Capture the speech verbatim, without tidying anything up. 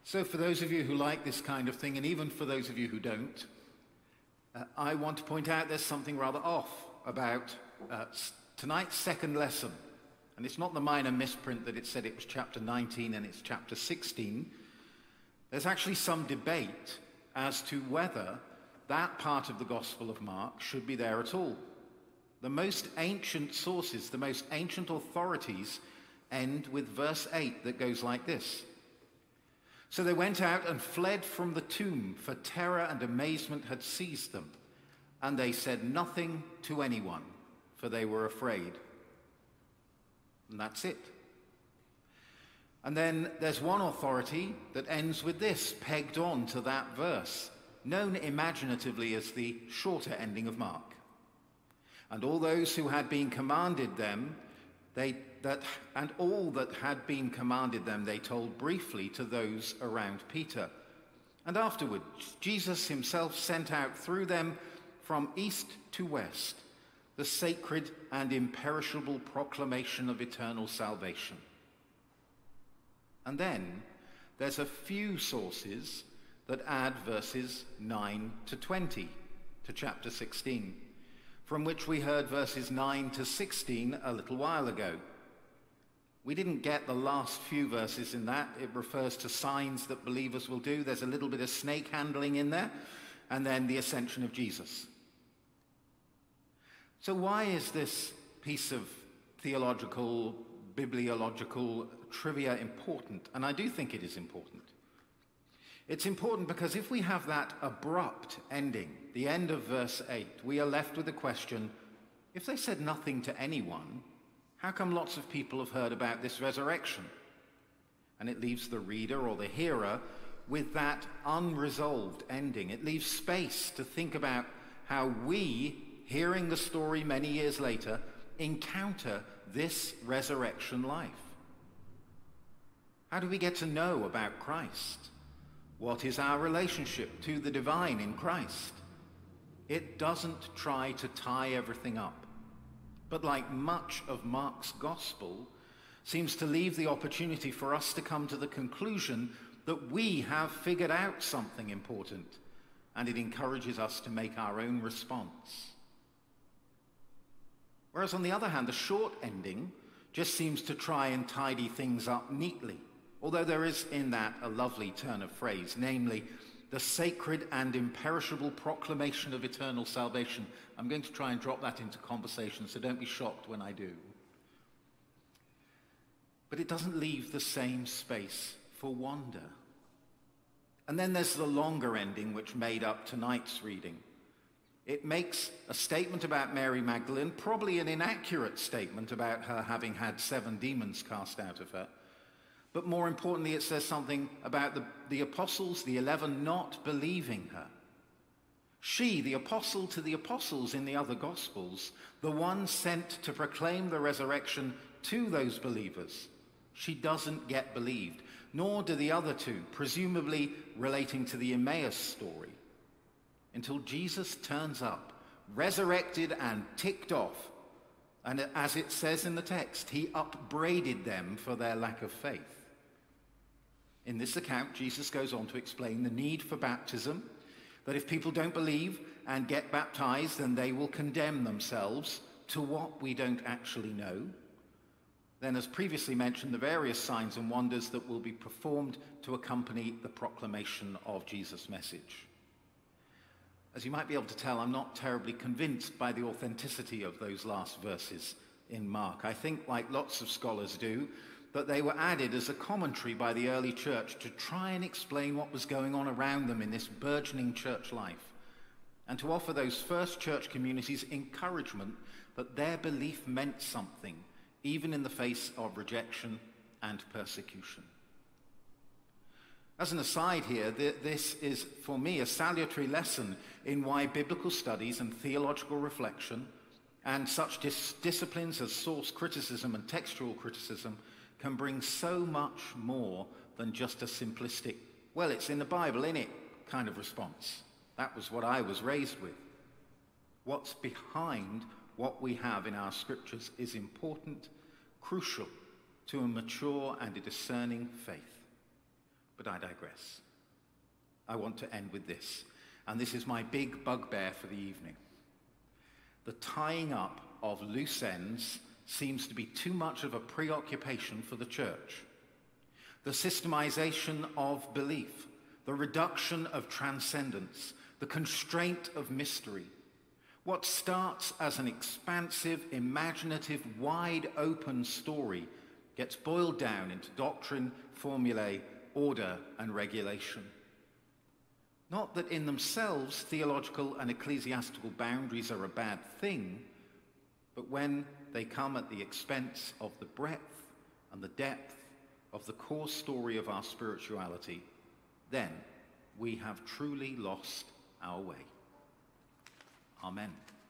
So for those of you who like this kind of thing, and even for those of you who don't, uh, I want to point out there's something rather off about uh, tonight's second lesson. And it's not the minor misprint that it said it was chapter nineteen and it's chapter sixteen. There's actually some debate as to whether that part of the Gospel of Mark should be there at all. The most ancient sources, the most ancient authorities end with verse eight that goes like this. So they went out and fled from the tomb, for terror and amazement had seized them. And they said nothing to anyone, for they were afraid. And that's it. And then there's one authority that ends with this, pegged on to that verse, known imaginatively as the shorter ending of Mark. And all those who had been commanded them, they that and all that had been commanded them, they told briefly to those around Peter. And afterwards, Jesus himself sent out through them from east to west the sacred and imperishable proclamation of eternal salvation. And then there's a few sources that add verses nine to twenty to chapter sixteen, from which we heard verses nine to sixteen a little while ago. We didn't get the last few verses in that. It refers to signs that believers will do. There's a little bit of snake handling in there, and then the ascension of Jesus. So why is this piece of theological, bibliological trivia important? And I do think it is important. It's important because if we have that abrupt ending, the end of verse eight, we are left with the question, if they said nothing to anyone, how come lots of people have heard about this resurrection? And it leaves the reader or the hearer with that unresolved ending. It leaves space to think about how we, hearing the story many years later, encounter this resurrection life. How do we get to know about Christ? What is our relationship to the divine in Christ? It doesn't try to tie everything up, but like much of Mark's gospel, seems to leave the opportunity for us to come to the conclusion that we have figured out something important, and it encourages us to make our own response. Whereas on the other hand, the short ending just seems to try and tidy things up neatly, although there is in that a lovely turn of phrase, namely, the sacred and imperishable proclamation of eternal salvation. I'm going to try and drop that into conversation, so don't be shocked when I do. But it doesn't leave the same space for wonder. And then there's the longer ending, which made up tonight's reading. It makes a statement about Mary Magdalene, probably an inaccurate statement about her having had seven demons cast out of her. But more importantly, it says something about the, the apostles, the eleven, not believing her. She, the apostle to the apostles in the other gospels, the one sent to proclaim the resurrection to those believers, she doesn't get believed, nor do the other two, presumably relating to the Emmaus story, until Jesus turns up, resurrected and ticked off. And as it says in the text, he upbraided them for their lack of faith. In this account, Jesus goes on to explain the need for baptism, that if people don't believe and get baptized, then they will condemn themselves to what we don't actually know. Then, as previously mentioned, the various signs and wonders that will be performed to accompany the proclamation of Jesus' message. As you might be able to tell, I'm not terribly convinced by the authenticity of those last verses in Mark. I think, like lots of scholars do, that they were added as a commentary by the early church to try and explain what was going on around them in this burgeoning church life, and to offer those first church communities encouragement that their belief meant something, even in the face of rejection and persecution. As an aside here, this is, for me, a salutary lesson in why biblical studies and theological reflection and such dis- disciplines as source criticism and textual criticism can bring so much more than just a simplistic, well, it's in the Bible, innit, kind of response. That was what I was raised with. What's behind what we have in our scriptures is important, crucial to a mature and a discerning faith. But I digress. I want to end with this, and this is my big bugbear for the evening. The tying up of loose ends seems to be too much of a preoccupation for the church. The systemization of belief, the reduction of transcendence, the constraint of mystery. What starts as an expansive, imaginative, wide-open story gets boiled down into doctrine, formulae, order, and regulation. Not that in themselves theological and ecclesiastical boundaries are a bad thing, but when they come at the expense of the breadth and the depth of the core story of our spirituality, then we have truly lost our way. Amen.